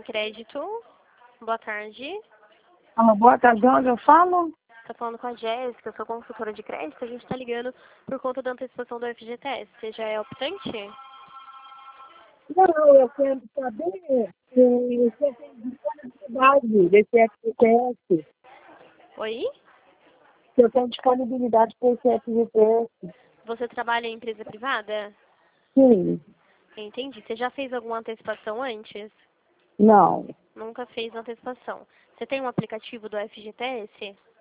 Crédito. Boa tarde. Alô, boa tarde, de onde eu falo? Tá falando com a Jéssica, eu sou consultora de crédito. A gente tá ligando por conta da antecipação do FGTS. Você já é optante? Não, eu quero saber se você tem disponibilidade desse FGTS. Oi? Se eu tenho disponibilidade para esse FGTS. Você trabalha em empresa privada? Sim, Entendi. Você já fez alguma antecipação antes? não. Nunca fez antecipação. Você tem um aplicativo do FGTS?